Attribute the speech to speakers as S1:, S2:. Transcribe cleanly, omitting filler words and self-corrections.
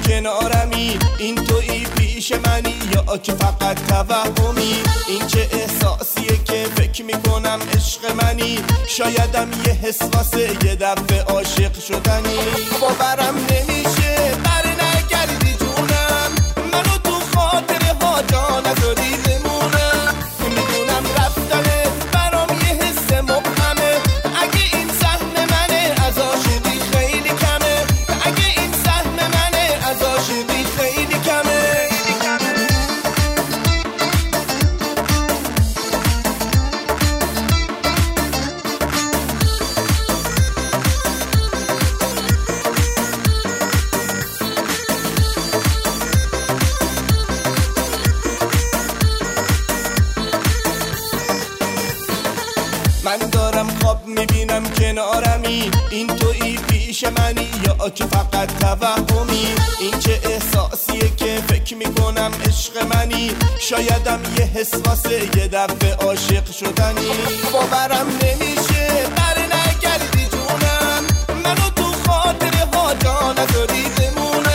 S1: کنارمی، این تویی پیش منی یا که فقط توهمی؟ این چه احساسیه که فکر میکنم عشق منی، شایدم یه حس واسه یه دفعه عاشق شدنی. باورم نمیشه بر نگردی جونم، منو تو خاطره ها جا نذاری بمونم. میدونم رفتنه برام یه حس مبهمه، اگه این سهم منه از عاشقی خیلی کمه، اگه این سهم منه از عاشقی خیلی کمه. من دارم خواب میبینم کنارمی، این تویی پیش منی یا که فقط توهمی؟ این چه احساسیه که فکر میکنم عشق منی، شایدم یه حس واسه یه دفعه عاشق شدنی. باورم نمیشه بر نگردی جونم، منو تو خاطره ها جا نذاری بمونم.